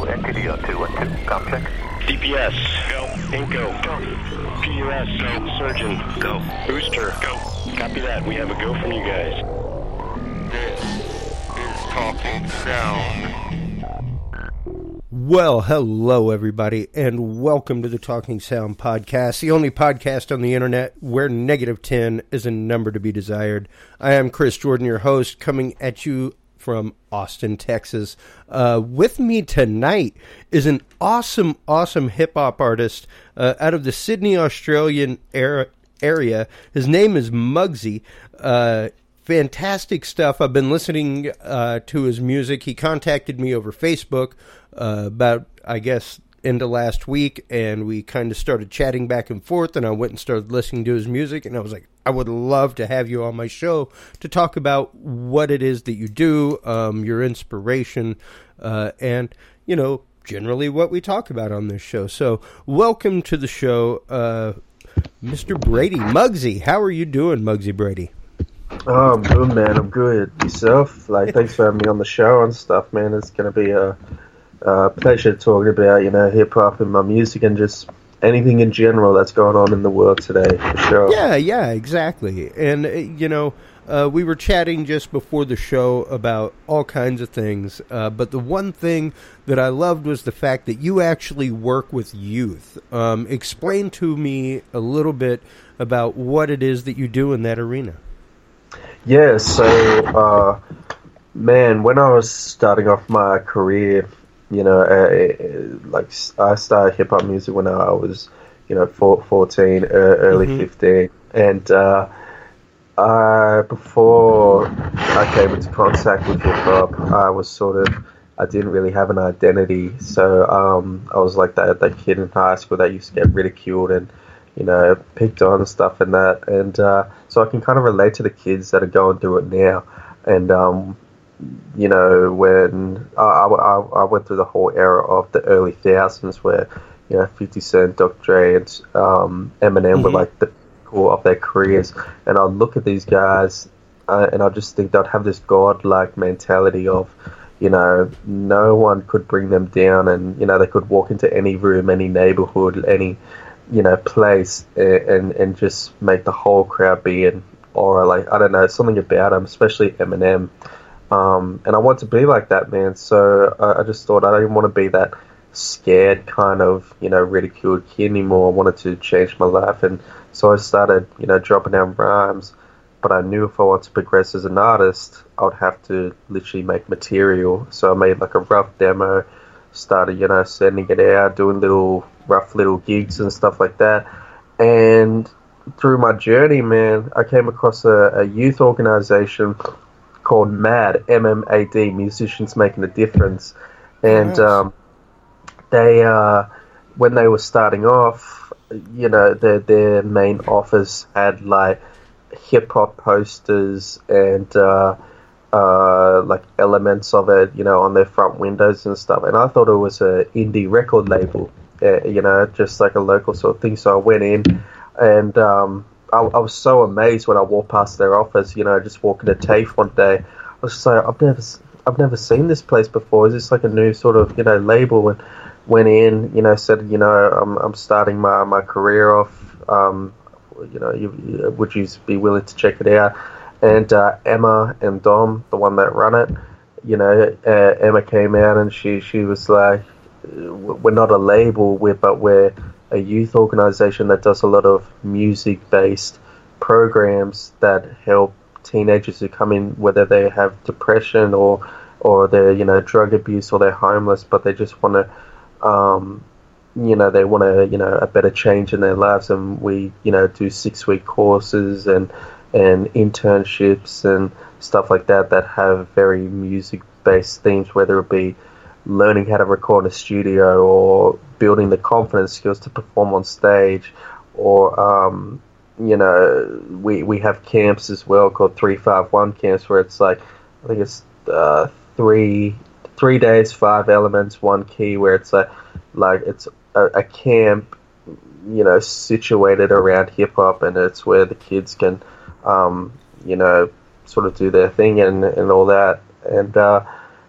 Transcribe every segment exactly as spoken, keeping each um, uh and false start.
N T D O two one two, com check. D P S, go. Inco, go. P U S, go. Surgeon, go. Booster, go. Copy that. We have a go from you guys. This is Talking Sound. Well, hello everybody, and welcome to the Talking Sound podcast, the only podcast on the internet where negative ten is a number to be desired. I am Chris Jordan, your host, coming at you from Austin, Texas. Uh, with me tonight is an awesome, awesome hip-hop artist uh, out of the Sydney, Australian era, area. His name is Muggsy. Uh, fantastic stuff. I've been listening uh, to his music. He contacted me over Facebook uh, about, I guess, into last week, and we kind of started chatting back and forth, and I went and started listening to his music, and I was like, I would love to have you on my show to talk about what it is that you do, um, your inspiration, uh, and, you know, generally what we talk about on this show. So, welcome to the show, uh, Mister Brady. Muggsy, how are you doing, Muggsy Brady? Oh, I'm good, man. I'm good. Yourself? Like, thanks for having me on the show and stuff, man. It's going to be a, a pleasure talking about, you know, hip-hop and my music and just anything in general that's going on in the world today, for sure. Yeah, yeah, exactly. And, uh, you know, uh, we were chatting just before the show about all kinds of things, uh, but the one thing that I loved was the fact that you actually work with youth. Um, explain to me a little bit about what it is that you do in that arena. Yeah, so, uh, man, when I was starting off my career, you know, uh, like, I started hip-hop music when I was, you know, fourteen, uh, early mm-hmm. fifteen, and uh, I, before I came into contact with hip-hop, I was sort of, I didn't really have an identity, so um, I was like that, that kid in high school that used to get ridiculed and, you know, picked on and stuff and that, and uh, so I can kind of relate to the kids that are going through it now, and um, you know, when I, I, I went through the whole era of the early thousands where, you know, fifty Cent, Doctor Dre, and um, Eminem mm-hmm. were like the core of their careers, and I look at these guys uh, and I just think they'd have this godlike mentality of, you know, no one could bring them down, and, you know, they could walk into any room, any neighborhood, any, you know, place, and, and, and just make the whole crowd be in aura. Like, I don't know, something about them, especially Eminem. Um, and I want to be like that, man. So I, I just thought I didn't want to be that scared kind of, you know, ridiculed kid anymore. I wanted to change my life. And so I started, you know, dropping down rhymes. But I knew if I wanted to progress as an artist, I would have to literally make material. So I made like a rough demo, started, you know, sending it out, doing little rough little gigs and stuff like that. And through my journey, man, I came across a, a youth organization called MAD, M M A D, Musicians Making a Difference. And nice. um, they, uh, when they were starting off, you know, their, their main office had like hip-hop posters and uh, uh, like elements of it, you know, on their front windows and stuff. And I thought it was a indie record label, uh, you know, just like a local sort of thing. So I went in and um, I, I was so amazed when I walked past their office, you know, just walking to TAFE one day. I was just like, I've never, I've never seen this place before. Is this like a new sort of, you know, label? And went in, you know, said, you know, I'm, I'm starting my, my career off. Um, you know, you, would you be willing to check it out? And uh, Emma and Dom, the one that run it, you know, uh, Emma came out and she, she was like, we're not a label, we're, but we're a youth organization that does a lot of music-based programs that help teenagers who come in, whether they have depression or or they're, you know, drug abuse or they're homeless, but they just want to, um, you know, they want to, you know, a better change in their lives. And we, you know, do six-week courses and and internships and stuff like that that have very music-based themes, whether it be learning how to record in a studio or building the confidence skills to perform on stage, or um, you know, we we have camps as well called three five one camps, where it's like, I think it's uh, three three days, five elements, one key, where it's like like it's a, a camp, you know, situated around hip hop, and it's where the kids can, um, you know, sort of do their thing and and all that. And uh,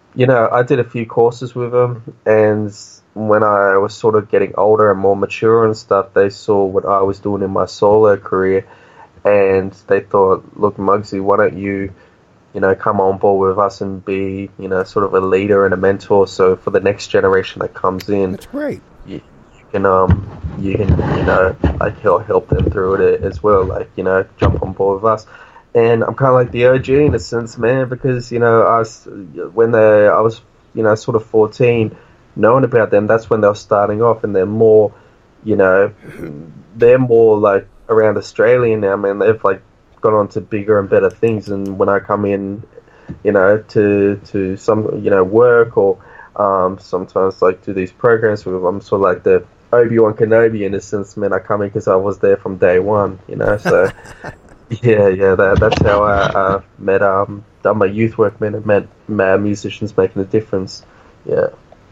you know, I did a few courses with him, and when I was sort of getting older and more mature and stuff, they saw what I was doing in my solo career, and they thought, look, Muggsy, why don't you, you know, come on board with us and be, you know, sort of a leader and a mentor. So for the next generation that comes in, That's great. You, you can, um, you can, you know, like help help them through it as well. Like, you know, jump on board with us. And I'm kind of like the O G in a sense, man, because, you know, I was, when they, I was, you know, sort of fourteen, knowing about them, that's when they were starting off, and they're more, you know, they're more like around Australia now, man. They've like gone on to bigger and better things. And when I come in, you know, to to some, you know, work or um, sometimes like do these programs with, I'm sort of like the Obi-Wan Kenobi in a sense, man. I come in because I was there from day one, you know, so. Yeah, yeah, that, that's how I uh, met, um, done my youth work, man. I met uh, musicians making a difference. Yeah.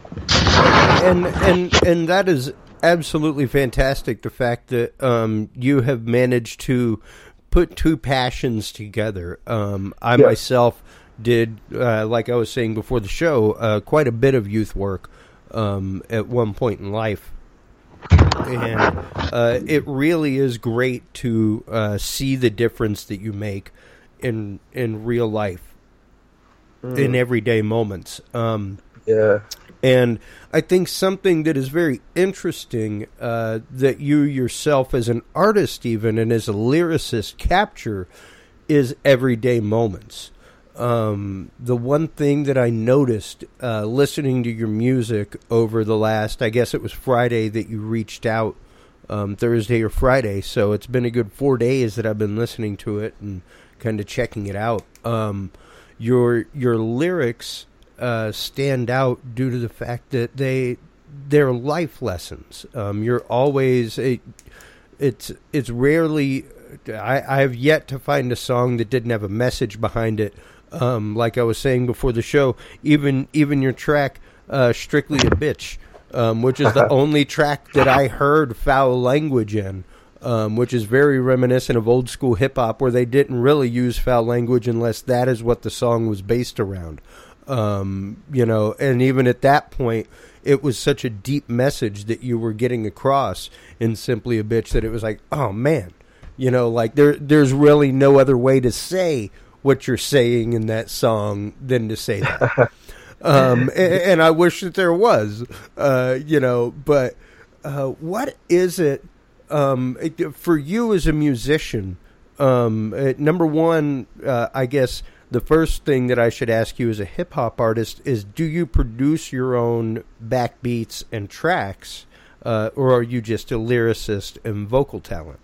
And and and that is absolutely fantastic. The fact that um, you have managed to put two passions together. Um, I yeah. myself did, uh, like I was saying before the show, uh, quite a bit of youth work um, at one point in life. And uh, it really is great to uh, see the difference that you make in in real life, mm. in everyday moments. Um, yeah. And I think something that is very interesting uh, that you yourself as an artist even and as a lyricist capture is everyday moments. Um, the one thing that I noticed uh, listening to your music over the last, I guess it was Friday that you reached out, um, Thursday or Friday, so it's been a good four days that I've been listening to it and kind of checking it out. Um, your your lyrics uh, stand out due to the fact that they they're life lessons. Um, you're always it, it's it's rarely I, I have yet to find a song that didn't have a message behind it. Um, like I was saying before the show, even even your track, uh, Strictly a Bitch, um, which is the only track that I heard foul language in, um, which is very reminiscent of old school hip hop, where they didn't really use foul language unless that is what the song was based around. Um, you know, and even at that point, it was such a deep message that you were getting across in Simply a Bitch that it was like, oh man, you know, like there there's really no other way to say what you're saying in that song than to say that. um, and, and I wish that there was, uh, you know, but uh, what is it um, for you as a musician? Um, uh, number one, uh, I guess the first thing that I should ask you as a hip-hop artist is, do you produce your own backbeats and tracks, uh, or are you just a lyricist and vocal talent?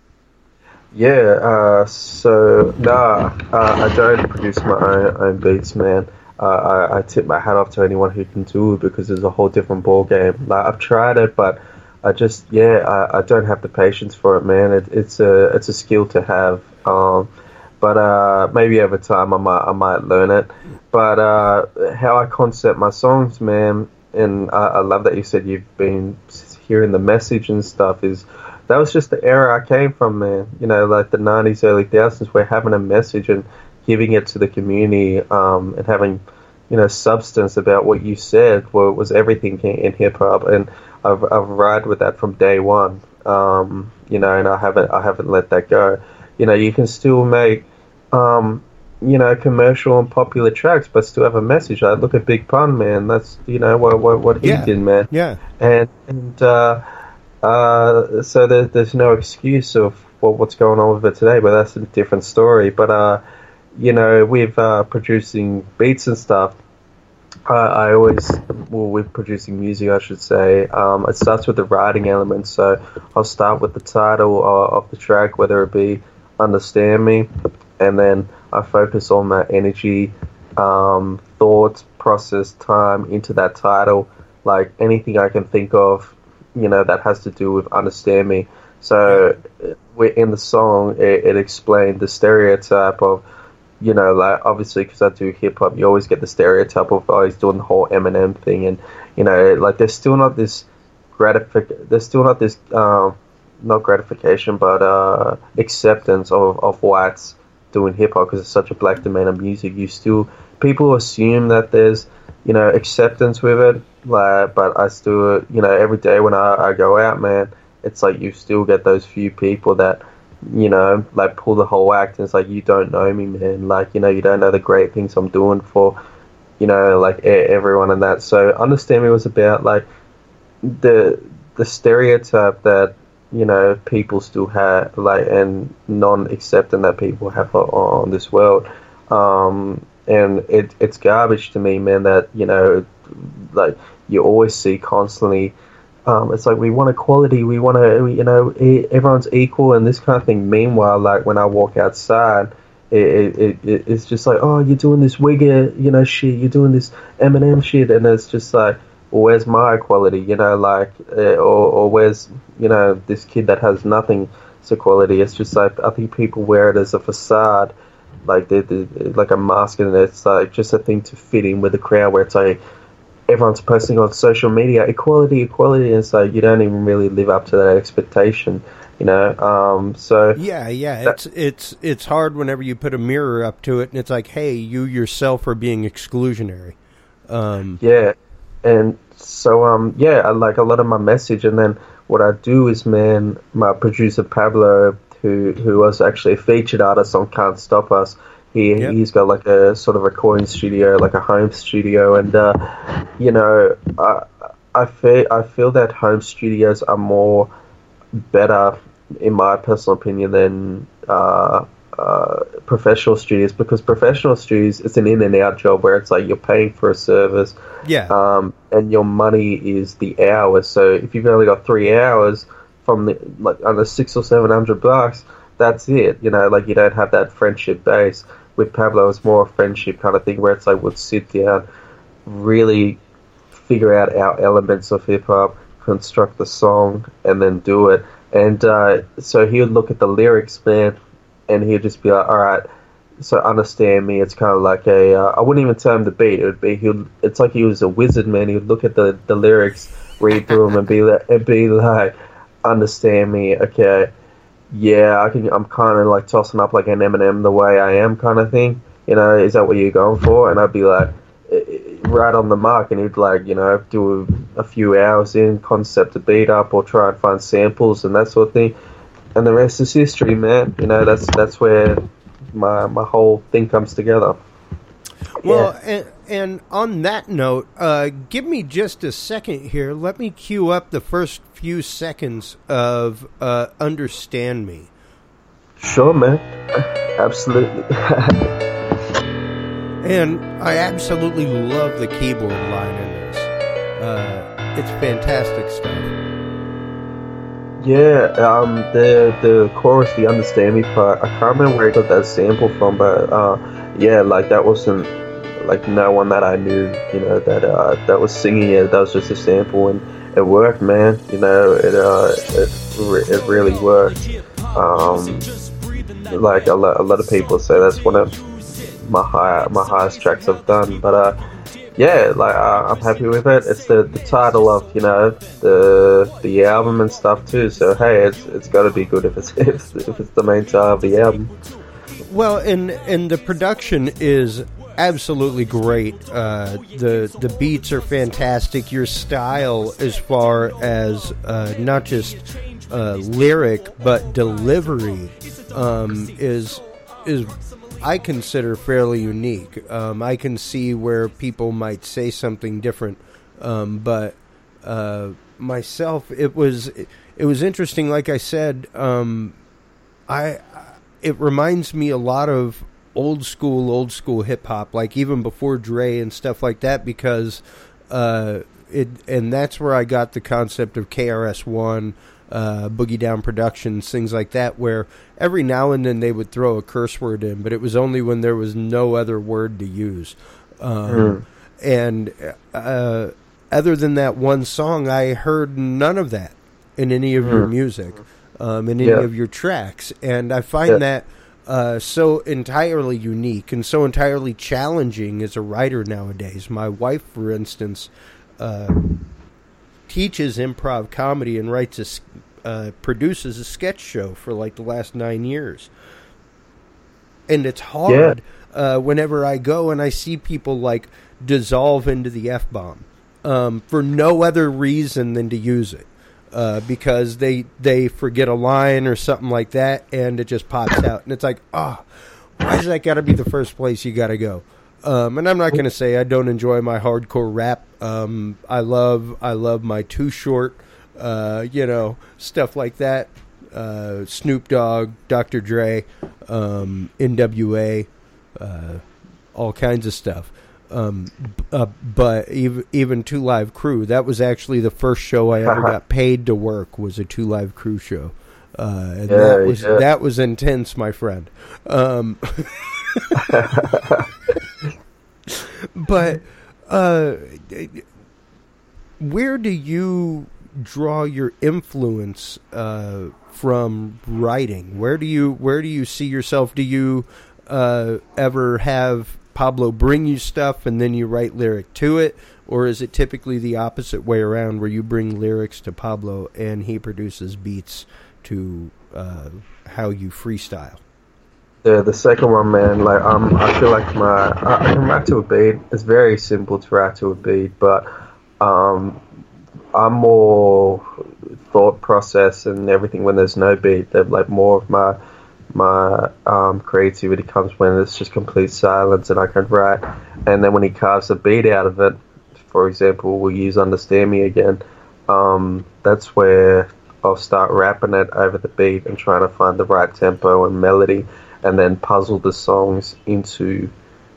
Yeah, uh, so, nah, uh, I don't produce my own, own beats, man. Uh, I, I tip my hat off to anyone who can do it, because it's a whole different ball game. Like, I've tried it, but I just, yeah, I, I don't have the patience for it, man. It, it's a it's a skill to have, um, but uh, maybe over time I might I might learn it. But uh, how I concept my songs, man, and I, I love that you said you've been hearing the message and stuff, is that was just the era I came from, man. You know, like the nineties, early thousands, where having a message and giving it to the community, um, and having, you know, substance about what you said well, was everything in hip hop. And I've I've ride with that from day one. Um, you know, and I haven't I haven't let that go. You know, you can still make, um, you know, commercial and popular tracks, but still have a message. I look at Big Pun, man. That's, you know, what what, what he yeah. did, man. Yeah. And and. Uh, Uh, so there, there's no excuse of well, what's going on with it today, but that's a different story. But, uh, you know, with uh, producing beats and stuff, I, I always, well, with producing music, I should say, um, it starts with the writing element. So I'll start with the title of the track, whether it be Understand Me, and then I focus on that energy, um, thoughts, process, time into that title, like anything I can think of, you know, that has to do with Understand Me. So we're in the song, it, it explained the stereotype of, you know, like obviously because I do hip hop, you always get the stereotype of, oh, he's doing the whole Eminem thing, and you know, like there's still not this gratific, there's still not this, um, not gratification, but uh, acceptance of of whites doing hip hop, because it's such a black domain of music. You still, people assume that there's you know, acceptance with it. Like, but I still, you know, every day when I, I go out, man, it's like you still get those few people that, you know, like pull the whole act, and it's like, you don't know me, man. Like, you know, you don't know the great things I'm doing for, you know, like everyone and that. So Understand Me was about like the the stereotype that, you know, people still have, like, and non-accepting that people have on, on this world. Um, and it it's garbage to me, man, that, you know, like, you always see constantly, um, it's like, we want equality, we want to, you know, everyone's equal and this kind of thing. Meanwhile, like, when I walk outside, it, it, it it's just like, oh, you're doing this Wigger, you know, shit, you're doing this Eminem shit, and it's just like, well, where's my equality, you know, like, uh, or, or where's, you know, this kid that has nothing as equality. It's just like, I think people wear it as a facade, like, they're, they're, like a mask, and it's like just a thing to fit in with the crowd, where it's like, everyone's posting on social media, equality, equality, and so you don't even really live up to that expectation, you know. Um, so yeah, yeah, that, it's it's it's hard whenever you put a mirror up to it, and it's like, hey, you yourself are being exclusionary. Um, yeah, and so um, yeah, I like a lot of my message, and then what I do is, man, my producer Pablo, who who was actually a featured artist on Can't Stop Us. He, yep. He's got like a sort of recording studio, like a home studio, and uh, you know, I I feel I feel that home studios are more better, in my personal opinion, than uh, uh, professional studios, because professional studios, it's an in and out job where it's like you're paying for a service, yeah, um, and your money is the hours. So if you've only got three hours from the, like, under six or seven hundred bucks, that's it. You know, like, you don't have that friendship base. With Pablo, it's more a friendship kind of thing, where it's like, we'd sit down, really figure out our elements of hip-hop, construct the song, and then do it. And uh, so he would look at the lyrics, man, and he'd just be like, all right, so Understand Me, it's kind of like a, uh, I wouldn't even tell him the beat, it would be, he would, it's like he was a wizard, man. He would look at the, the lyrics, read through them, and be like, and be like, Understand Me, okay. Yeah, I can. I'm kind of like tossing up like an Eminem, The Way I Am kind of thing. You know, is that what you're going for? And I'd be like, right on the mark, and he'd like, you know, do a, a few hours in, concept a beat up, or try and find samples and that sort of thing. And the rest is history, man. You know, that's that's where my my whole thing comes together. Well, yeah. and, and on that note, uh, give me just a second here. Let me cue up the first few seconds of uh, Understand Me. Sure, man. Absolutely. And I absolutely love the keyboard line in this. Uh, it's fantastic stuff. Yeah, um, the the chorus, the Understand Me part, I can't remember where I got that sample from, but uh, yeah, like, that wasn't, like, no one that I knew, you know, that uh, that was singing it. That was just a sample, and it worked, man. You know, it uh, it, it really worked. Um, like, a lot, a lot of people say that's one of my high, my highest tracks I've done. But uh, yeah, like, uh, I'm happy with it. It's the, the title of, you know, the the album and stuff too. So hey, it's it's got to be good if it's if, if it's the main title of the album. Well, and and the production is absolutely great. Uh, the the beats are fantastic. Your style, as far as uh, not just uh, lyric but delivery, um, is is I consider fairly unique. Um, I can see where people might say something different, um, but uh, myself, it was it was interesting. Like I said, um, I it reminds me a lot of old school, old school hip hop, like even before Dre and stuff like that, because uh, it, and that's where I got the concept of K R S One, uh, Boogie Down Productions, things like that, where every now and then they would throw a curse word in, but it was only when there was no other word to use. Um, mm. And uh, other than that one song, I heard none of that in any of mm. your music, um, in any yeah. of your tracks, and I find yeah. that Uh, so entirely unique and so entirely challenging as a writer nowadays. My wife, for instance, uh, teaches improv comedy and writes a, uh, produces a sketch show for like the last nine years. and it's hard yeah. uh, whenever I go and I see people like dissolve into the F-bomb um, for no other reason than to use it. Uh, because they they forget a line or something like that, and it just pops out, and it's like, oh, why does that got to be the first place you got to go? Um, and I'm not going to say I don't enjoy my hardcore rap. Um, I love I love my Too Short, uh, you know, stuff like that. Uh, Snoop Dogg, Doctor Dre, um, N W A, uh, all kinds of stuff. Um, uh, but even even Two Live Crew, that was actually the first show I ever got paid to work, was a Two Live Crew show, uh, and yeah, that was yeah. that was intense, my friend. Um, but uh, where do you draw your influence uh, from writing? Where do you where do you see yourself? Do you uh, ever have Pablo bring you stuff and then you write lyric to it, or is it typically the opposite way around where you bring lyrics to Pablo and he produces beats to uh, how you freestyle? Yeah, the second one, man. Like, um, I feel like my I, I can rap to a beat. It's very simple to rap to a beat, but um, I'm more thought process and everything when there's no beat. They're like more of my my um, creativity comes when it's just complete silence and I can write. And then when he carves a beat out of it, for example, we'll use Understand Me again, um, that's where I'll start rapping it over the beat and trying to find the right tempo and melody, and then puzzle the songs into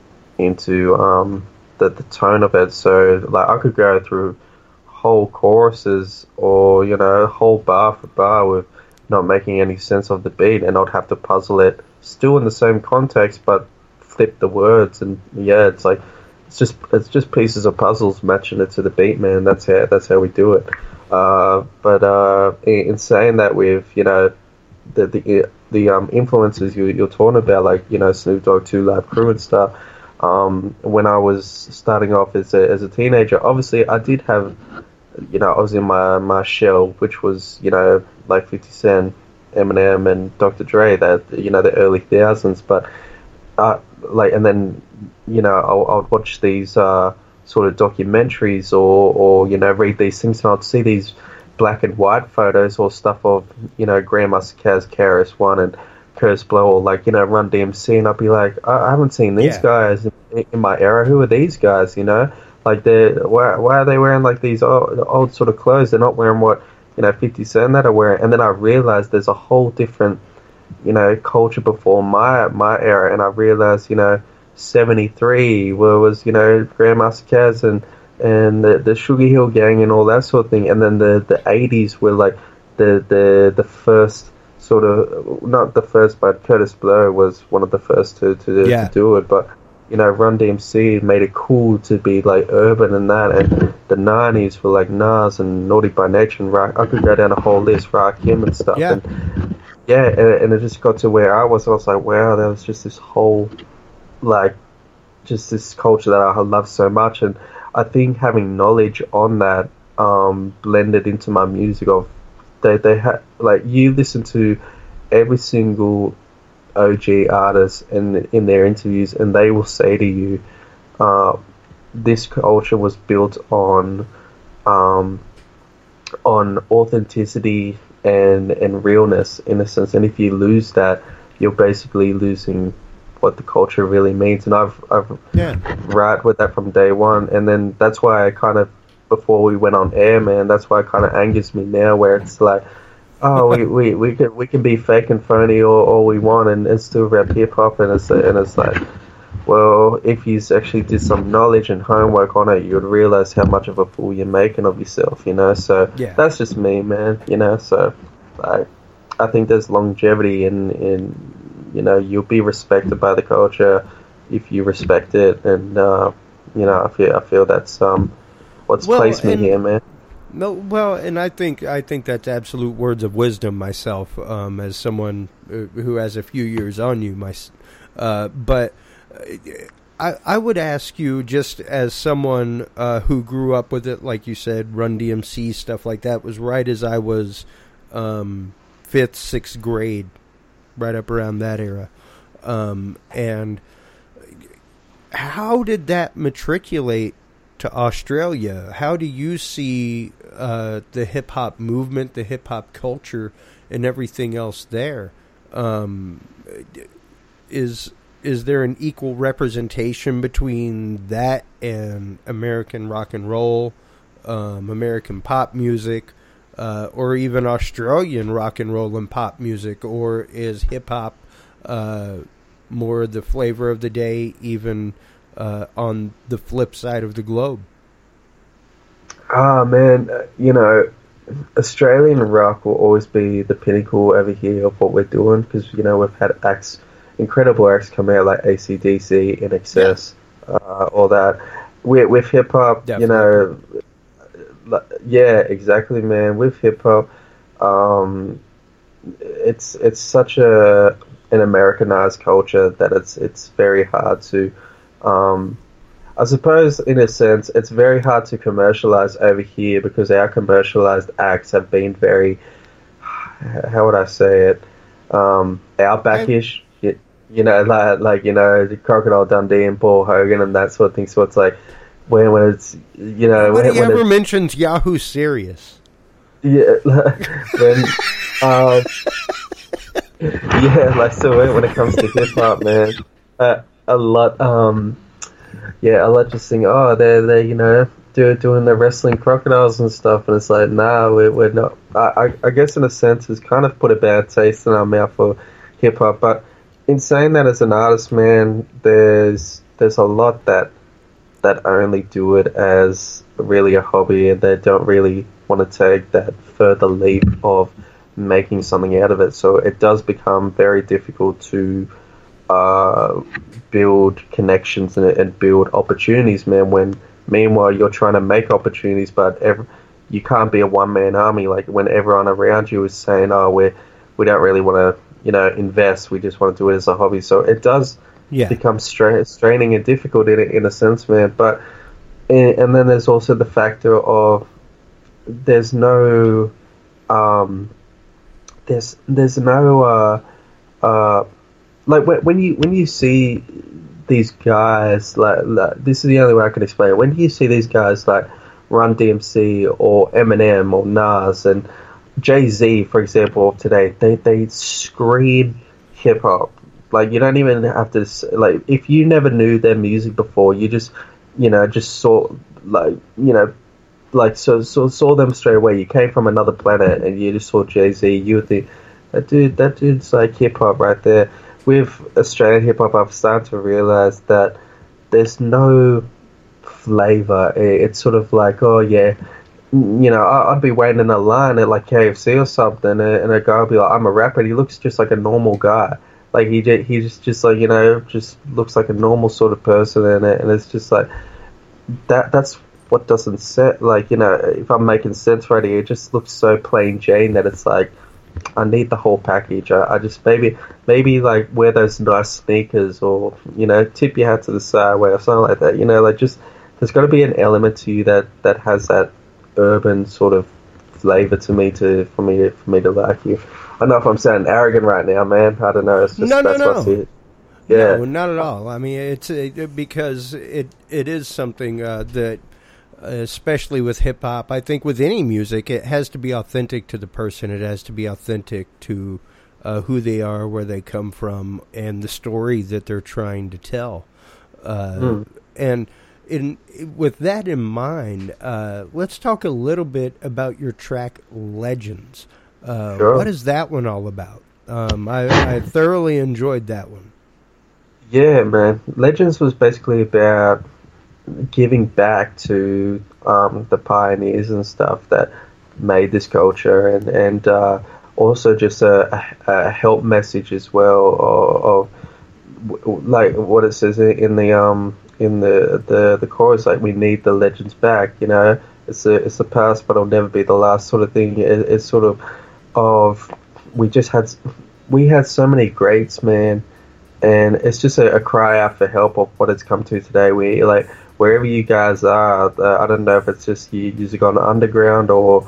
into um, the, the tone of it. So like I could go through whole choruses or, you know, whole bar for bar with not making any sense of the beat, and I'd have to puzzle it still in the same context but flip the words. And yeah, it's like it's just it's just pieces of puzzles matching it to the beat, man. That's how that's how we do it. Uh, but uh, in, in saying that, with, you know, the the the um, influences you, you're talking about, like, you know, Snoop Dogg, Two Live Crew and stuff. Um, when I was starting off as a as a teenager, obviously I did have, you know, I was in my, my shell, which was, you know, like fifty Cent, Eminem, and Doctor Dre, that, you know, the early thousands. But, uh, like, and then, you know, I'll, I'll watch these uh, sort of documentaries or, or, you know, read these things, and I'd see these black and white photos or stuff of, you know, Grandmaster Caz, K R S One, and Curse Blow, or, like, you know, Run D M C, and I'd be like, I, I haven't seen these yeah. guys in, in my era. Who are these guys, you know? Like, they're, why, why are they wearing, like, these old, old sort of clothes? They're not wearing what, you know, fifty Cent that are wearing. And then I realized there's a whole different, you know, culture before my my era. And I realized, you know, seventy-three where was, you know, Grandmaster Caz and, and the, the Sugar Hill Gang and all that sort of thing. And then the, the eighties were, like, the, the, the first sort of, not the first, but Curtis Blow was one of the first to, to, yeah. to do it. But, you know, Run D M C made it cool to be, like, urban and that, and the nineties were, like, Nas and Naughty by Nature and Rock. I could go down a whole list, Rakim and stuff. Yeah, and, yeah, and, and it just got to where I was. I was like, wow, there was just this whole, like, just this culture that I love so much. And I think having knowledge on that um, blended into my music of, they, they had, like, you listen to every single O G artists in in their interviews, and they will say to you, uh, this culture was built on um, on authenticity and and realness, in a sense. And if you lose that, you're basically losing what the culture really means. And I've I've yeah. right with that from day one. And then that's why I kind of, before we went on air, man, that's why it kind of angers me now, where it's like, oh, we, we, we can we can be fake and phony all, all we want, and, and still rap hip hop, and it's and it's like, well, if you actually did some knowledge and homework on it, you would realize how much of a fool you're making of yourself, you know. So yeah. that's just me, man, you know. So I I think there's longevity in in you know, you'll be respected by the culture if you respect it, and uh, you know, I feel I feel that's um what's well, placed me and- here, man. No, well, and I think I think that's absolute words of wisdom myself, um, as someone who has a few years on you. My, uh, but I I would ask you, just as someone uh, who grew up with it, like you said, Run D M C, stuff like that, was right as I was um, fifth, sixth grade, right up around that era. Um, and how did that matriculate to Australia? How do you see uh, the hip hop movement, the hip hop culture, and everything else there? Um, is is there an equal representation between that and American rock and roll, um, American pop music, uh, or even Australian rock and roll and pop music, or is hip hop uh, more the flavor of the day, even uh, on the flip side of the globe? Ah, man, you know, Australian rock will always be the pinnacle over here of what we're doing, because, you know, we've had acts, incredible acts come out like A C D C, I N X S, yeah. uh, all that. With, with hip hop, you know, yeah, exactly, man. With hip hop, um, it's it's such a an Americanized culture that it's it's very hard to, um, I suppose, in a sense, it's very hard to commercialize over here, because our commercialized acts have been very, how would I say it, um, outbackish. You, you know, like, like you know, Crocodile Dundee and Paul Hogan and that sort of thing. So it's like when when it's you know when, when he when ever mentions Yahoo Serious. Yeah, when um, yeah, like so when, when it comes to hip hop, man, uh, a lot um. Yeah, I like just think, oh, they're, they you know, do, doing the wrestling crocodiles and stuff, and it's like, nah, we're, we're not. I, I, I guess in a sense, it's kind of put a bad taste in our mouth for hip-hop, but in saying that, as an artist, man, there's there's a lot that that only do it as really a hobby, and they don't really want to take that further leap of making something out of it, so it does become very difficult to Uh, build connections and, and build opportunities, man, when meanwhile you're trying to make opportunities, but every, you can't be a one-man army. Like when everyone around you is saying, oh, we we don't really want to, you know, invest, we just want to do it as a hobby. So it does yeah. become stra- straining and difficult in, in a sense, man. But and then there's also the factor of there's no um, there's there's no uh, uh, like when, when you when you see these guys, like, like this is the only way I can explain it. When you see these guys like Run D M C or Eminem or Nas and Jay-Z, for example, of today, they they scream hip hop. Like, you don't even have to, like, if you never knew their music before, you just, you know, just saw, like, you know, like, so, so saw them straight away. You came from another planet and you just saw Jay-Z, you would think, that dude, that dude's like hip hop right there. With Australian hip hop, I've started to realize that there's no flavor. It's sort of like, oh yeah, you know, I'd be waiting in a line at like K F C or something, and a guy would be like, I'm a rapper, and he looks just like a normal guy. Like, he just, he just, just like, you know, just looks like a normal sort of person, and, and it's just like, that. that's what doesn't set, like, you know, if I'm making sense right here, it just looks so plain Jane that it's like, I need the whole package. I, I just, maybe, maybe like, wear those nice sneakers, or, you know, tip your hat to the sideway or something like that, you know, like, just, there's got to be an element to you that, that has that urban sort of flavor to me, to, for me to, for me to like you. I don't know if I'm sounding arrogant right now, man. I don't know. It's just, no, no, that's no. what I see it. Yeah. No, not at all. I mean, it's it, because it it is something uh, that, especially with hip hop, I think with any music, it has to be authentic to the person. It has to be authentic to uh, who they are, where they come from, and the story that they're trying to tell. Uh, mm. And in with that in mind, uh, let's talk a little bit about your track Legends. Uh, sure. What is that one all about? Um, I, I thoroughly enjoyed that one. Yeah, man. Legends was basically about giving back to um, the pioneers and stuff that made this culture, and and uh, also just a, a help message as well of, of like what it says in the um in the, the the chorus, like, we need the legends back. You know, it's a it's the past, but it'll never be the last sort of thing. It, it's sort of of we just had we had so many greats, man, and it's just a, a cry out for help of what it's come to today. We like wherever you guys are, uh, I don't know if it's just you you've gone underground or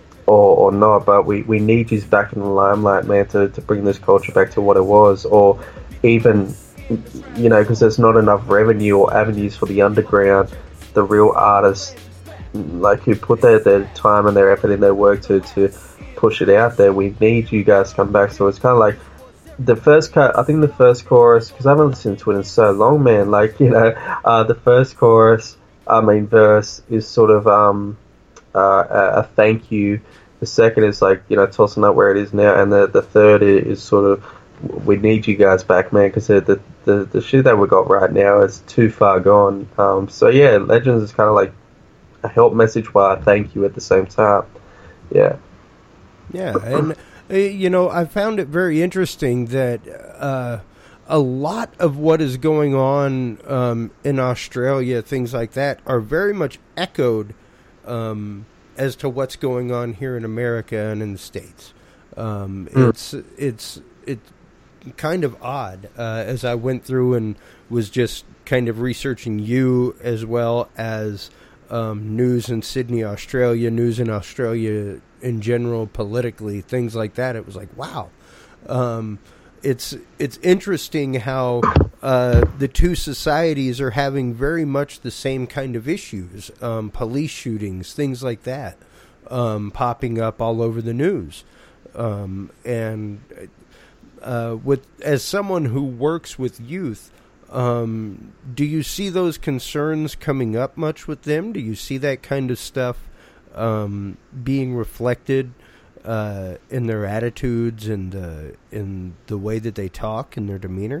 or or not, but we, we need you back in the limelight, man, to, to bring this culture back to what it was. Or even, you know, because there's not enough revenue or avenues for the underground, the real artists, like, who put their, their time and their effort in their work to, to push it out there. We need you guys to come back. So it's kind of like the first cut, I think the first chorus, because I haven't listened to it in so long, man, like, you know, uh, the first chorus, I mean, verse is sort of um, uh, a, a thank you. The second is like, you know, tossing up where it is now, and the, the third is sort of, we need you guys back, man, because the, the, the, the shit that we got right now is too far gone. Um, so yeah, Legends is kind of like a help message while I thank you at the same time. Yeah. Yeah, and, uh, you know, I found it very interesting that uh, a lot of what is going on um, in Australia, things like that, are very much echoed um, as to what's going on here in America and in the States. Um, mm. It's it's it's kind of odd uh, as I went through and was just kind of researching you as well as um, news in Sydney, Australia, news in Australia in general, politically, things like that. It was like, wow. Um, it's it's interesting how uh, the two societies are having very much the same kind of issues, um, police shootings, things like that, um, popping up all over the news. Um, and uh, with as someone who works with youth, um, do you see those concerns coming up much with them? Do you see that kind of stuff um, being reflected Uh, in their attitudes and uh, in the way that they talk and their demeanor?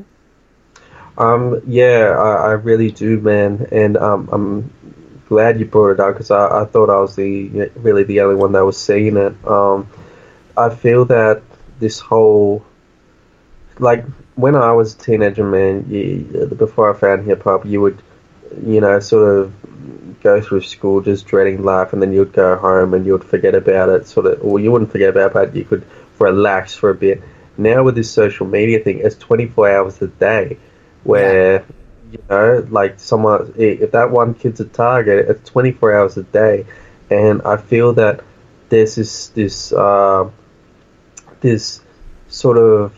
Um, yeah, I, I really do, man, and um, I'm glad you brought it up because I, I thought I was the really the only one that was seeing it. Um, I feel that this whole, like, when I was a teenager, man, you, before I found hip hop, you would, you know, sort of go through school just dreading life, and then you'd go home and you'd forget about it, sort of, or you wouldn't forget about it, but you could relax for a bit. Now with this social media thing, it's twenty-four hours a day, where, yeah. you know, like someone, if that one kid's a target, it's twenty-four hours a day, and I feel that there's this, this, uh, this sort of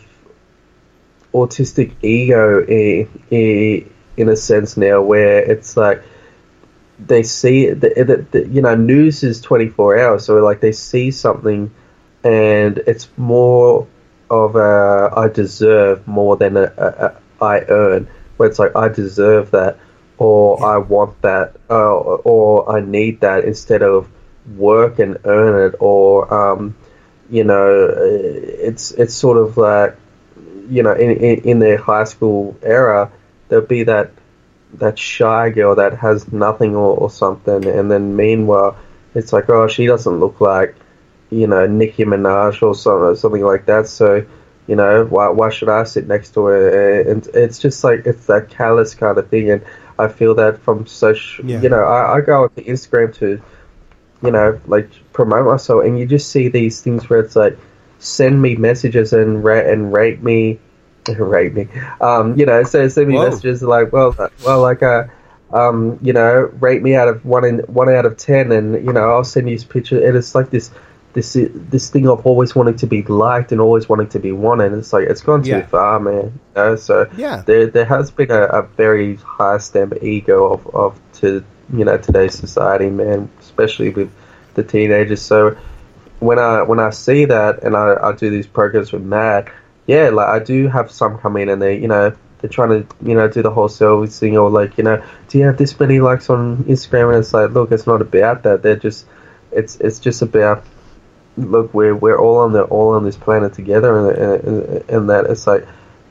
autistic ego in, in, in a sense now, where it's like, they see the, the, the, you know, news is twenty-four hours, so like they see something and it's more of a I deserve more than a, a, a I earn, where it's like I deserve that, or I want that, uh, or I need that, instead of work and earn it, or um, you know, it's it's sort of like, you know, in in, in their high school era, there'll be that that shy girl that has nothing or, or something, and then meanwhile it's like, oh, she doesn't look like, you know, Nicki Minaj or something, something like that, so, you know, why why should I sit next to her? And it's just like, it's that callous kind of thing, and I feel that from social, yeah. you know, I, I go onto Instagram to, you know, like, promote myself, and you just see these things where it's like, send me messages and rate and rate me rate me, um, you know, so send me Whoa. messages like, well, well, like, uh, um, you know, rate me out of one in one out of ten, and you know, I'll send you this picture, and it's like this, this, this thing of always wanting to be liked and always wanting to be wanted. And it's like, it's gone too yeah. far, man. You know? So yeah, there, there has been a, a very high stamp ego of, of to you know today's society, man, especially with the teenagers. So when I when I see that, and I, I do these programs with Matt. Yeah, like I do have some come in and they, you know, they're trying to, you know, do the whole selfie thing, or like, you know, do you have this many likes on Instagram? And it's like, look, it's not about that. They're just, it's it's just about, look, we're we're all on the all on this planet together, and and, and that it's like,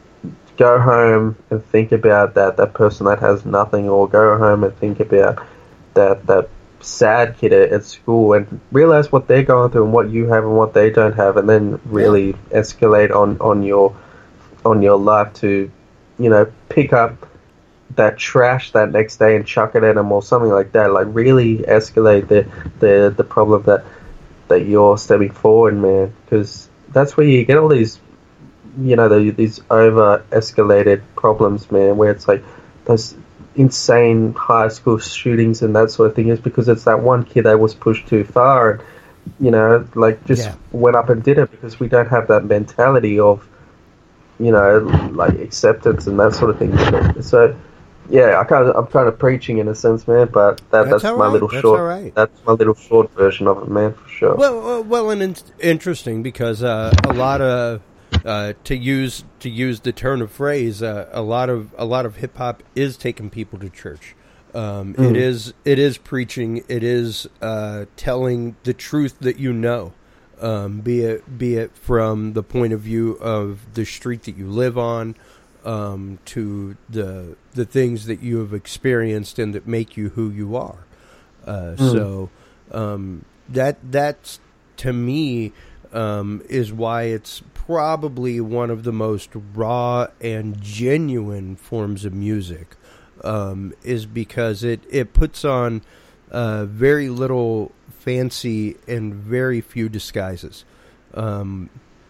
go home and think about that that person that has nothing, or go home and think about that that sad kid at, at school, and realize what they're going through and what you have and what they don't have, and then really yeah. escalate on, on your on your life to, you know, pick up that trash that next day and chuck it at them or something like that. Like really escalate the the, the problem that that you're stepping forward, man, because that's where you get all these, you know, the, these over escalated problems, man, where it's like those insane high school shootings and that sort of thing, is because it's that one kid that was pushed too far and, you know, like just yeah. went up and did it, because we don't have that mentality of, you know, like acceptance and that sort of thing. So, yeah, I kind of, I'm kind of preaching in a sense, man. But that, that's, that's my right. little that's short. Right. That's my little short version of it, man, for sure. Well, uh, well, and it's interesting because uh, a lot of uh, to use to use the turn of phrase, uh, a lot of a lot of hip hop is taking people to church. Um, mm. It is it is preaching. It is uh, telling the truth that you know. Um, be it be it from the point of view of the street that you live on, um, to the the things that you have experienced and that make you who you are. Uh, mm. So um, that that's to me um, is why it's probably one of the most raw and genuine forms of music. Um, is because it it puts on uh, very little fancy and very few disguises. Um,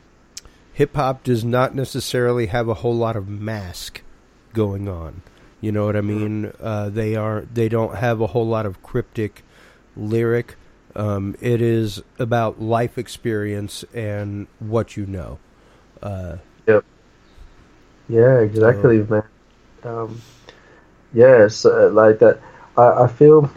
hip-hop does not necessarily have a whole lot of mask going on. You know what I mean? Uh, they are they don't have a whole lot of cryptic lyric. Um, it is about life experience and what you know. Uh, yep. Yeah, exactly, so, man. Um, yes, uh, like that. I, I feel...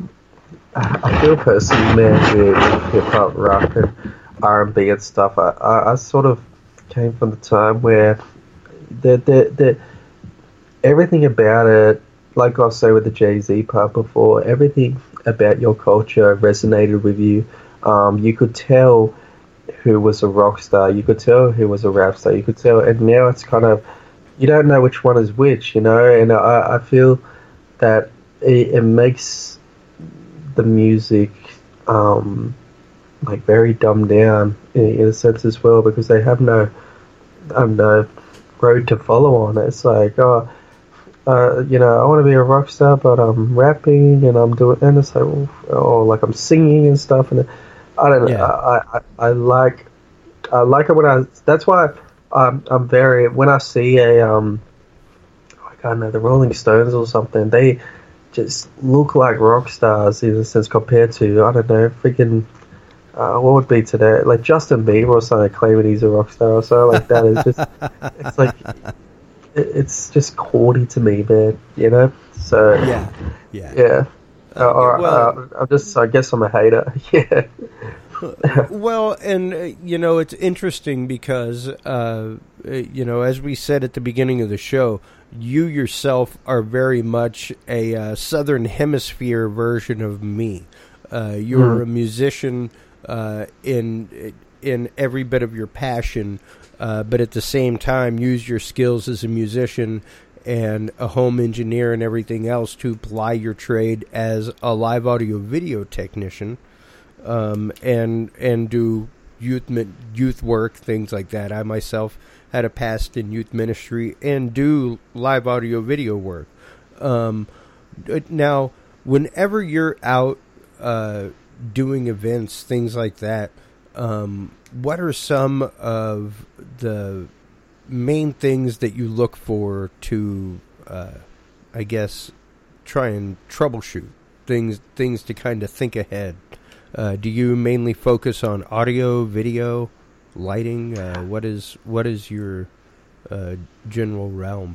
I feel personally, man, with hip hop, rap, and R and B and stuff. I, I, I sort of came from the time where the the the everything about it, like I was saying with the Jay-Z part before, everything about your culture resonated with you. Um, you could tell who was a rock star. You could tell who was a rap star. You could tell, and now it's kind of you don't know which one is which, you know. And I, I feel that it, it makes the music um, like very dumbed down in, in a sense as well, because they have no um, no road to follow on. It's like, oh, uh, you know, I want to be a rock star, but I'm rapping and I'm doing, and it's like, oh, oh like I'm singing and stuff, and I don't know. Yeah. I, I I like I like it when I. That's why I'm I'm very when I see a um, I don't know, the Rolling Stones or something, they just look like rock stars in a sense compared to, I don't know, freaking, uh, what would be today? Like Justin Bieber or something claiming he's a rock star or something like that. It's just, it's like, it, it's just corny to me, man, you know? So, yeah, yeah. Yeah. Uh, or, well, uh, I'm just, I guess I'm a hater, yeah. Well, and, uh, you know, it's interesting because, uh, you know, as we said at the beginning of the show, you yourself are very much a uh, Southern Hemisphere version of me. Uh, you're mm. a musician uh, in in every bit of your passion, uh, but at the same time use your skills as a musician and a home engineer and everything else to ply your trade as a live audio video technician, um, and and do youth youth work, things like that. I myself had a past in youth ministry and do live audio video work. Um, now, whenever you're out uh, doing events, things like that, um, what are some of the main things that you look for to, uh, I guess, try and troubleshoot things, things to kind of think ahead? Uh, do you mainly focus on audio, video, lighting? Uh, what is what is your uh, general realm?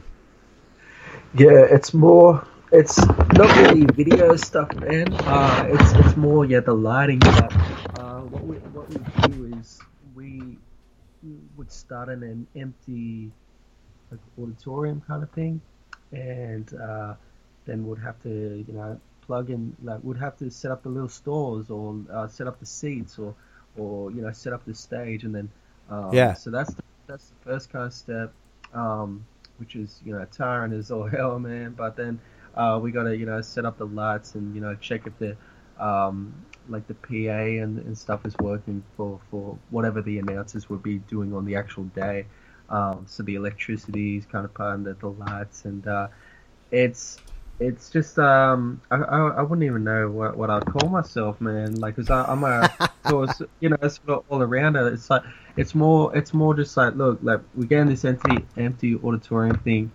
Yeah, it's more. It's not really video stuff, man. Uh, it's it's more yeah the lighting. But uh, what we what we do is we would start in an empty like auditorium kind of thing, and uh, then would have to you know plug in like would have to set up the little stalls or uh, set up the seats or or you know set up the stage and then. Um, yeah. So that's the, that's the first kind of step, um, which is you know tiring as all hell, man. But then uh, we gotta you know set up the lights and you know check if the um, like the P A and, and stuff is working for, for whatever the announcers would be doing on the actual day. Um, so the electricity is kind of part of the, the lights, and uh, it's it's just um, I, I I wouldn't even know what, what I'd call myself, man. Like, cause I, I'm a course, you know it's all around it. It's like it's more it's more just like look like we get in this empty empty auditorium thing,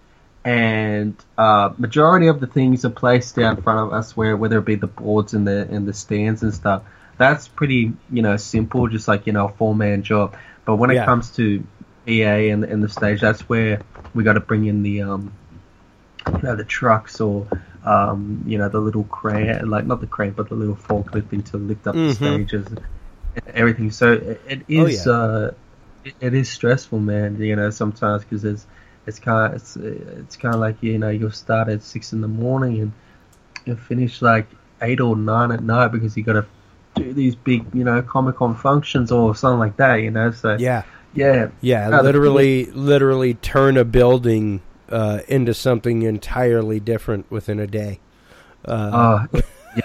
and uh, majority of the things are placed out in front of us, where whether it be the boards and the and the stands and stuff. That's pretty you know simple, just like you know a four man job. But when yeah. it comes to P A and, and the stage, that's where we got to bring in the um, you know, the trucks or um, you know, the little crane, like not the crane, but the little forklift thing to lift up Mm-hmm. the stages, and everything. So it, it is, Oh, yeah. uh, it, it is stressful, man. You know, sometimes because it's it's kind of it's it's kind of like, you know, you'll start at six in the morning and you'll finish like eight or nine at night because you got to do these big, you know, Comic-Con functions or something like that, you know. So Yeah. yeah, Yeah, Uh, the- literally, literally turn a building uh, into something entirely different within a day. Uh, Oh, yeah.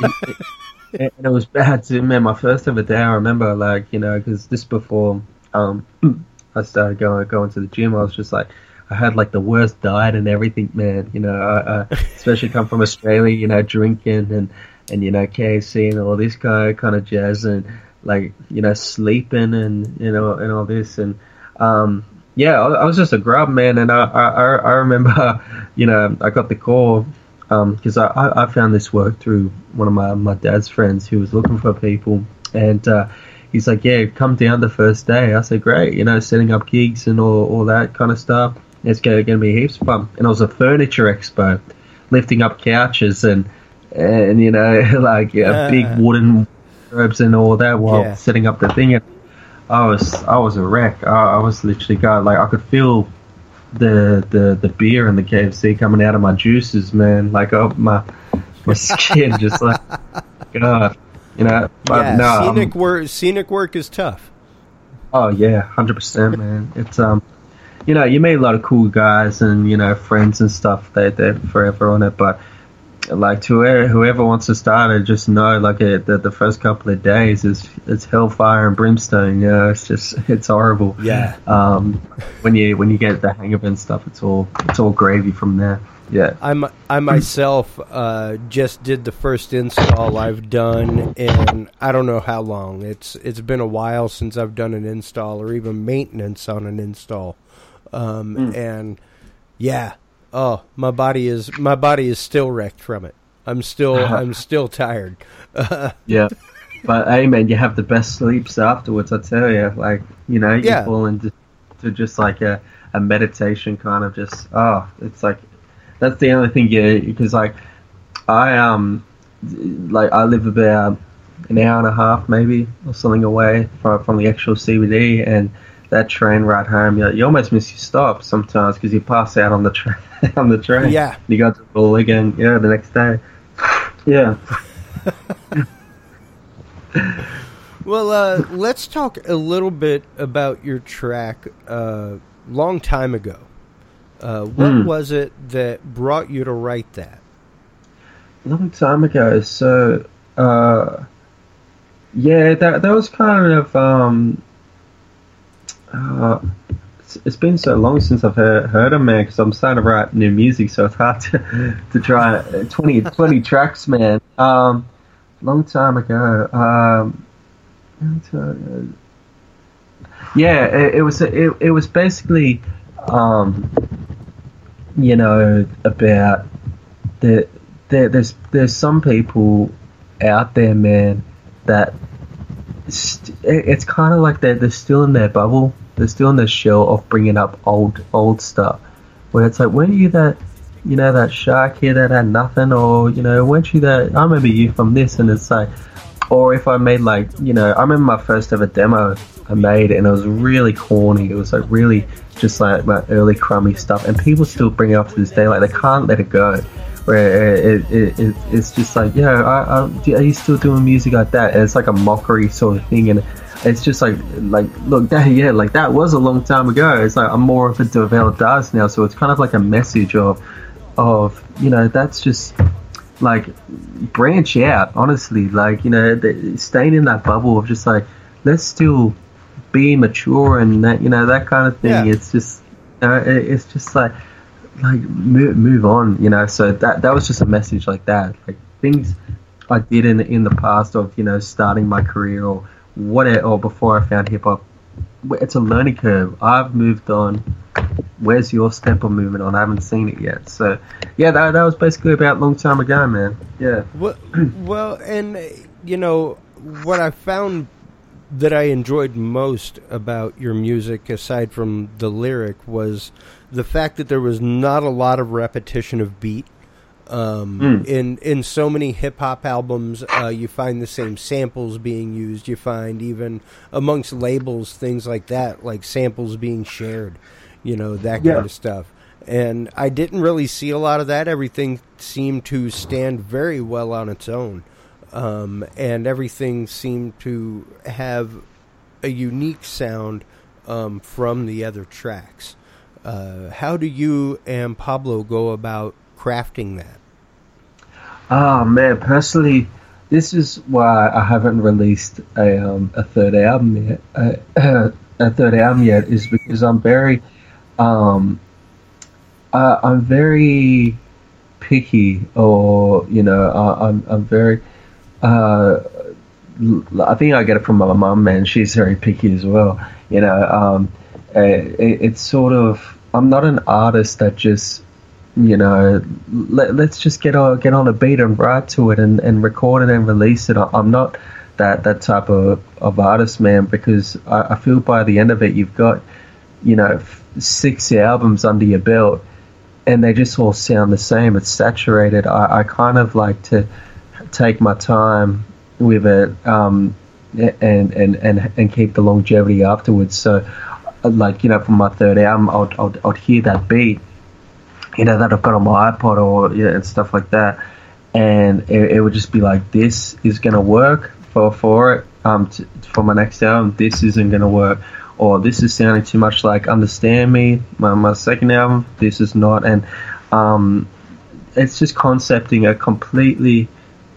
and it was bad too, man. My first ever day, I remember, like, you know, because this before um, I started going going to the gym, I was just like, I had like the worst diet and everything, man. You know, I, I especially come from Australia, you know, drinking and and you know K F C and all this kind of kind of jazz, and like, you know, sleeping and you know and all this, and um, yeah, I, I was just a grub, man. And I I, I remember, you know, I got the call because um, I, I found this work through one of my, my dad's friends who was looking for people, and uh, he's like, yeah, come down the first day. I said, great, you know, setting up gigs and all, all that kind of stuff. It's going to be heaps of fun. And it was a furniture expo, lifting up couches and, and you know, like yeah, Uh. big wooden ropes and all that while Yeah. setting up the thing. And I was I was a wreck. I, I was literally going, like, I could feel the the the beer and the K F C coming out of my juices, man. Like, oh, my my skin just like, God, you know. But yeah, no, I'm- scenic work. Scenic work is tough. oh yeah, hundred percent, man. It's um, you know, you meet a lot of cool guys and, you know, friends and stuff. They they're forever on it, but like, to whoever, whoever wants to start it, just know, like, it, that the first couple of days is it's hellfire and brimstone. You know, it's just it's horrible. Yeah. Um, when you when you get the hang of it and stuff, it's all it's all gravy from there. Yeah. I'm I myself uh, just did the first install I've done in I don't know how long. It's it's been a while since I've done an install or even maintenance on an install, um, Mm. and yeah, oh my body is my body is still wrecked from it. I'm still I'm still tired. Yeah. But hey, man, you have the best sleeps afterwards. I tell you, like, you know, you Yeah. fall into to just like a, a meditation kind of just. Oh, it's like that's the only thing. Yeah, because like I um like I live about an hour and a half maybe or something away from from the actual C B D, and that train ride home, you, you almost miss your stop sometimes because you pass out on the train on the train. Yeah. You go to the ball again. Yeah, the next day. Yeah. Well, uh, let's talk a little bit about your track uh, long time ago. Uh, what Mm. was it that brought you to write that? Long time ago. So, uh, yeah, that that was kind of um, uh, it's, it's been so long since I've heard, heard of man, because I'm starting to write new music, so it's hard to to try twenty, twenty tracks, man. Um, long time ago. Um, yeah, it, it was it, it was basically um, you know, about the there, there's there's some people out there, man, that st- it's kind of like they're they're still in their bubble, they're still in their shell of bringing up old old stuff. Where it's like, weren't you that, you know, that shark here that had nothing, or you know, weren't you that? I remember you from this, and it's like, or if I made like, you know, I remember my first ever demo I made, and it was really corny. It was like really just like my early crummy stuff, and people still bring it up to this day. Like, they can't let it go. Where it, it, it it's just like, yeah, I, I, are you still doing music like that? And it's like a mockery sort of thing, and it's just like, like look, that yeah, like that was a long time ago. It's like I'm more of a developed artist now, so it's kind of like a message of, of you know, that's just like branch out. Honestly, like, you know, the, staying in that bubble of just like, let's still be mature and that, you know, that kind of thing. Yeah. It's just, you know, it, it's just like. Like move, move on, you know. So that that was just a message like that. Like things I did in in the past of, you know, starting my career or whatever, or before I found hip hop. It's a learning curve. I've moved on. Where's your step on moving on? I haven't seen it yet. So yeah, that that was basically about a long time ago, man. Yeah. Well, well, and uh, you know what I found that I enjoyed most about your music, aside from the lyric, was the fact that there was not a lot of repetition of beat. Um, mm. In in so many hip hop albums, uh, you find the same samples being used. You find even amongst labels things like that, like samples being shared. You know, that yeah. kind of stuff. And I didn't really see a lot of that. Everything seemed to stand very well on its own. Um, and everything seemed to have a unique sound um, from the other tracks. Uh, how do you and Pablo go about crafting that? Oh man, personally, this is why I haven't released a um, a third album yet. Uh, a third album yet is because I'm very, um, uh, I'm very picky, or you know, I, I'm I'm very. Uh, I think I get it from my mum, man. She's very picky as well. You know, um, it, it's sort of. I'm not an artist that just, you know, let, let's just get on get on a beat and write to it and, and record it and release it. I'm not that that type of, of artist, man, because I, I feel by the end of it, you've got, you know, six albums under your belt, and they just all sound the same. It's saturated. I, I kind of like to take my time with it, um, and, and, and, and keep the longevity afterwards. So, like, you know, for my third album, I'd, I'd, I'd hear that beat, you know, that I've got on my iPod or yeah, and stuff like that, and it, it would just be like, this is going to work for, for it, um, t- for my next album, this isn't going to work, or this is sounding too much like Understand Me, my, my second album, this is not, and um, it's just concepting a completely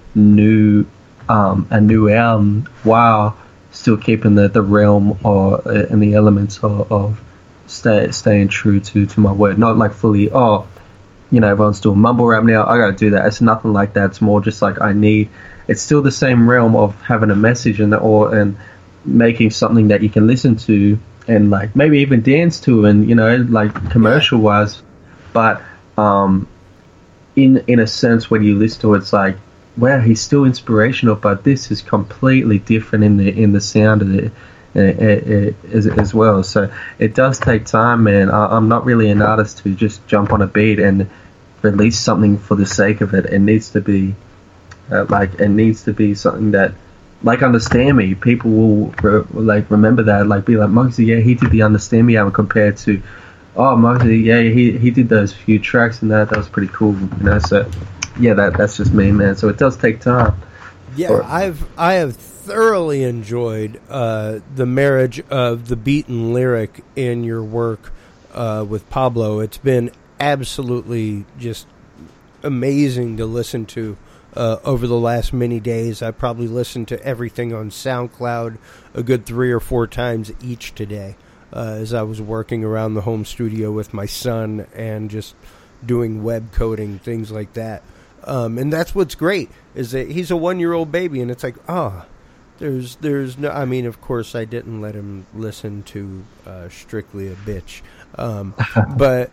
new um, a new album while still keeping the, the realm or uh, and the elements of, of stay, staying true to, to my word. Not like fully, oh, you know, everyone's doing mumble rap now, I gotta do that. It's nothing like that. It's more just like I need, it's still the same realm of having a message and or and making something that you can listen to and like maybe even dance to, and you know, like commercial wise, but um, in in a sense when you listen to it, it's like, wow, he's still inspirational, but this is completely different in the in the sound of it uh, uh, as, as well. So it does take time, man. I, I'm not really an artist who just jump on a beat and release something for the sake of it. It needs to be uh, like it needs to be something that, like, Understand Me. People will re- like remember that, like be like, Muggsy, yeah, he did the Understand Me album, compared to, oh, Muggsy, yeah, he he did those few tracks and that that was pretty cool, you know. So. Yeah, that that's just me, man. So it does take time. Yeah, or, I've I have thoroughly enjoyed uh, the marriage of the beat and lyric in your work uh, with Pablo. It's been absolutely just amazing to listen to uh, over the last many days. I probably listened to everything on SoundCloud a good three or four times each today uh, as I was working around the home studio with my son and just doing web coding, things like that. Um, and that's what's great, is that he's a one-year-old baby, and it's like, oh, there's, there's no, I mean, of course, I didn't let him listen to uh, Strictly a Bitch, um, but,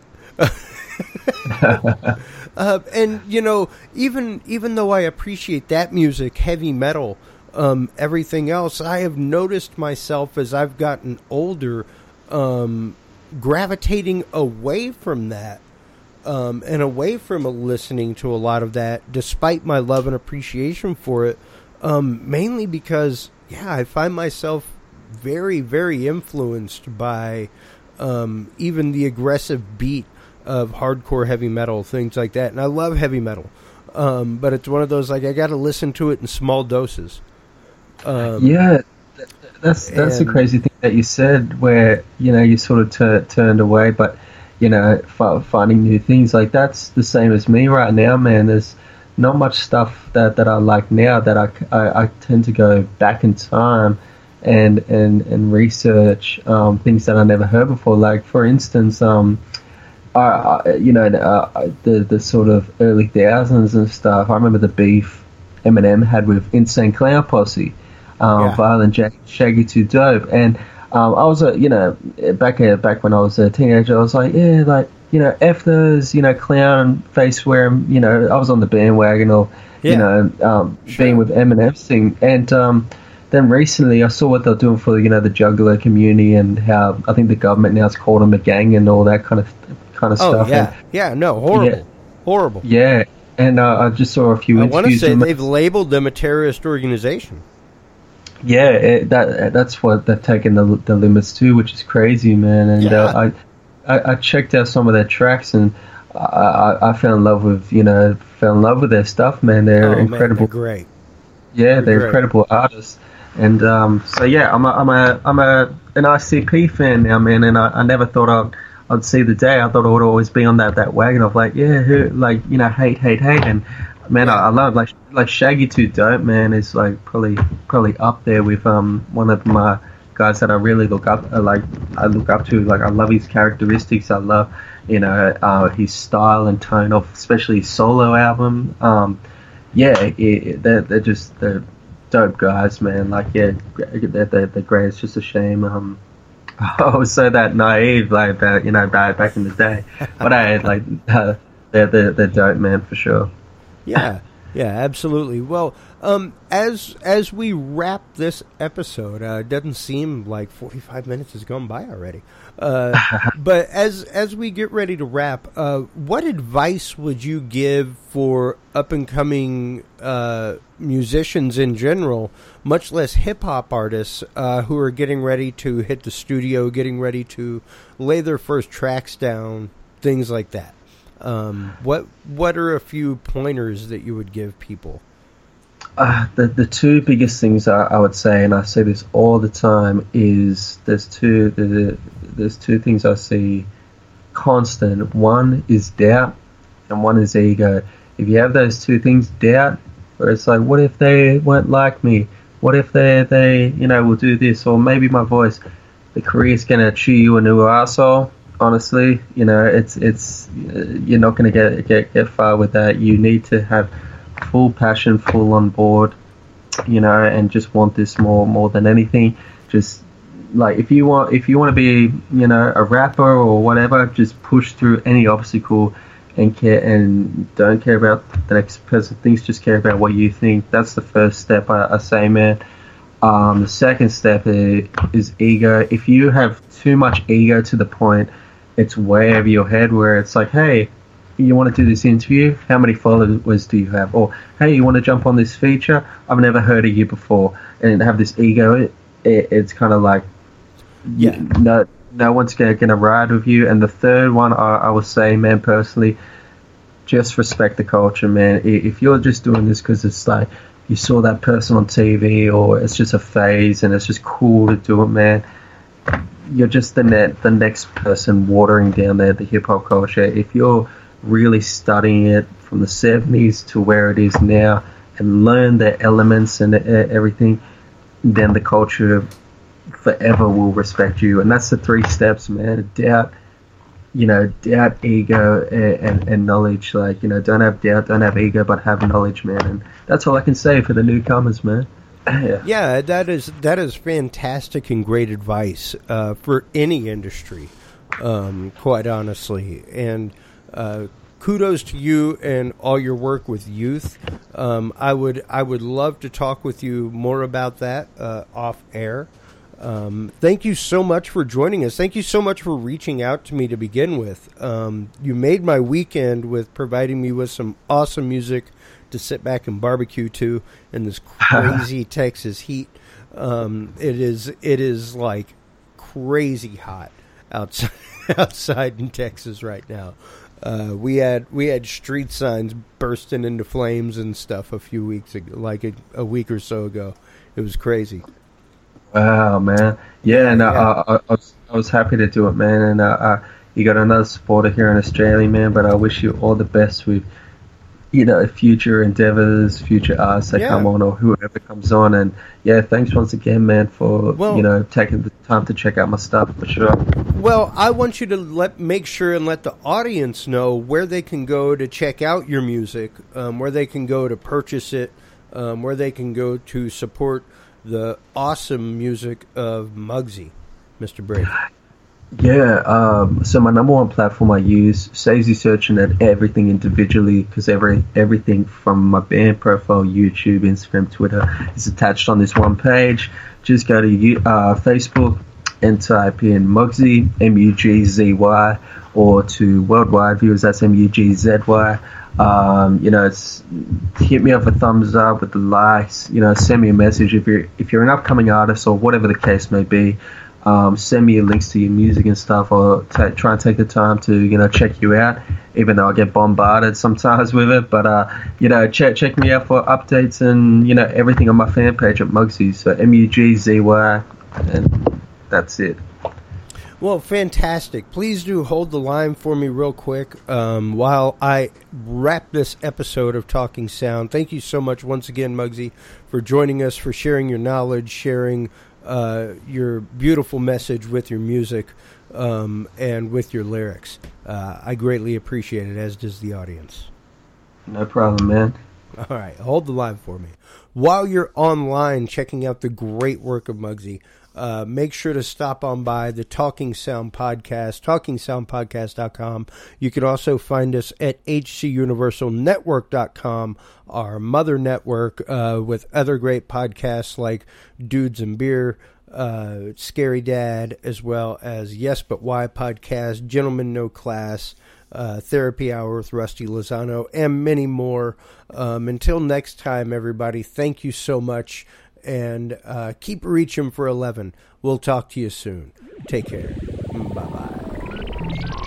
uh, and, you know, even, even though I appreciate that music, heavy metal, um, everything else, I have noticed myself as I've gotten older, um, gravitating away from that. Um, and away from listening to a lot of that, despite my love and appreciation for it, um, mainly because, yeah, I find myself very, very influenced by um, even the aggressive beat of hardcore heavy metal, things like that. And I love heavy metal, um, but it's one of those, like, I got to listen to it in small doses. Um, yeah, that's that's and, the crazy thing that you said, where, you know, you sort of tur- turned away, but... You know, f- finding new things, like that's the same as me right now, man. There's not much stuff that, that I like now that I, I, I tend to go back in time and and and research um, things that I never heard before. Like, for instance, um, I, I you know uh, the the sort of early thousands and stuff. I remember the beef Eminem had with Insane Clown Posse, um, yeah. Violent J, Shaggy two Dope, and. Um, I was a, you know, back uh, back when I was a teenager, I was like, yeah, like, you know, F those, you know, clown face wearing, you know, I was on the bandwagon or, yeah. you know, um, sure. being with Eminem's thing. And um, then recently I saw what they're doing for, you know, the juggler community, and how I think the government now has called them a gang and all that kind of kind of oh, stuff. yeah. And, yeah, no, horrible. Yeah. Horrible. Yeah, and uh, I just saw a few I interviews. want to say with they've labeled them a terrorist organization. Yeah, it, that that's what they've taken the, the limits to, which is crazy, man. And Yeah. uh, I, I I checked out some of their tracks, and I, I, I fell in love with, you know, fell in love with their stuff, man. They're oh, incredible. Man, they're great. Yeah, they're, They're great. incredible artists. And um, so yeah, I'm a I'm a I'm a an I C P fan now, man. And I, I never thought I'd I'd see the day. I thought I would always be on that, that wagon of like, yeah, who, like, you know, hate, hate, hate. And man, I, I love like like Shaggy Two Dope, man, is like probably probably up there with um one of my guys that I really look up uh, like I look up to. Like, I love his characteristics. I love, you know, uh, his style and tone of, especially his solo album. Um, yeah, it, it, they're they're just they're dope guys, man. Like, yeah, they're they're, they're great. It's just a shame. Um, I was so that naive, like that, you know, back back in the day. But I had like uh, they're they're they're dope, man, for sure. Yeah, yeah, absolutely. Well, um, as as we wrap this episode, uh, it doesn't seem like forty-five minutes has gone by already. Uh, but as as we get ready to wrap, uh, what advice would you give for up and coming uh, musicians in general, much less hip hop artists, uh, who are getting ready to hit the studio, getting ready to lay their first tracks down, things like that? Um, what what are a few pointers that you would give people? Uh, the the two biggest things I, I would say, and I say this all the time, is there's two the, there's two things I see constant. One is doubt, and one is ego. If you have those two things, doubt, where it's like, what if they won't like me? What if they they you know will do this, or maybe my voice, the career's gonna chew you a new arsehole. Honestly, you know, it's it's you're not going to get get get far with that. You need to have full passion, full on board, you know, and just want this more more than anything. Just like if you want if you want to be, you know, a rapper or whatever, just push through any obstacle and care and don't care about the next person thinks. Just care about what you think. That's the first step, I, I say, man. Um, the second step is, is ego. If you have too much ego to the point it's way over your head, where it's like, hey, you want to do this interview? How many followers do you have? Or, hey, you want to jump on this feature? I've never heard of you before. And have this ego, it, it, it's kind of like, Yeah. no no one's going to ride with you. And the third one, I, I would say, man, personally, just respect the culture, man. If you're just doing this because it's like you saw that person on T V, or it's just a phase and it's just cool to do it, man, you're just the net, the next person watering down there the hip hop culture. If you're really studying it from the seventies to where it is now and learn the elements and everything, then the culture forever will respect you. And that's the three steps, man. Doubt, you know, doubt, ego, and, and knowledge. Like, you know, don't have doubt, don't have ego, but have knowledge, man. And that's all I can say for the newcomers, man. Yeah. Yeah, that is that is fantastic and great advice uh, for any industry, um, quite honestly. And uh, kudos to you and all your work with youth. Um, I would I would love to talk with you more about that uh, off air. Um, thank you so much for joining us. Thank you so much for reaching out to me to begin with. Um, you made my weekend with providing me with some awesome music to sit back and barbecue to in this crazy Texas heat. Um, it is it is like crazy hot outside outside in Texas right now. Uh, we had we had street signs bursting into flames and stuff a few weeks ago, like a, a week or so ago. It was crazy. Wow, man. Yeah, and Yeah. uh, I, I was I was happy to do it, man. And uh, uh, you got another supporter here in Australia, man. But I wish you all the best with, you know, future endeavors, future artists that Yeah. come on, or whoever comes on. And yeah, thanks once again, man, for Well- you know taking the time to check out my stuff, for sure. Well, I want you to let make sure and let the audience know where they can go to check out your music, um, where they can go to purchase it, um, where they can go to support the awesome music of Muggsy, Mister Brady. Yeah, um, so my number one platform I use saves you searching at everything individually because every everything from my band profile, YouTube, Instagram, Twitter is attached on this one page. Just go to you, uh, Facebook and type in Mugzy, M U G Z Y, or to worldwide viewers, that's M U G Z Y. Um, you know, it's hit me up a thumbs up with the likes. You know, send me a message if you're if you're an upcoming artist or whatever the case may be. Um, send me links to your music and stuff, or t- try and take the time to, you know, check you out, even though I get bombarded sometimes with it. But, uh, you know, check check me out for updates and, you know, everything on my fan page at Mugzy. So M U G Z Y, and that's it. Well, fantastic. Please do hold the line for me real quick um, while I wrap this episode of Talking Sound. Thank you so much once again, Mugzy, for joining us, for sharing your knowledge, sharing Uh, your beautiful message with your music um, and with your lyrics. Uh, I greatly appreciate it, as does the audience. No problem, man. All right, hold the line for me. While you're online checking out the great work of Mugzy, uh, make sure to stop on by the Talking Sound Podcast, talking sound podcast dot com. You can also find us at H C Universal Network dot com, our mother network, uh, with other great podcasts like Dudes and Beer, uh, Scary Dad, as well as Yes But Why podcast, Gentlemen No Class, uh, Therapy Hour with Rusty Lozano, and many more. Um, until next time, everybody, thank you so much. And uh, keep reaching for eleven. We'll talk to you soon. Take care. Bye-bye.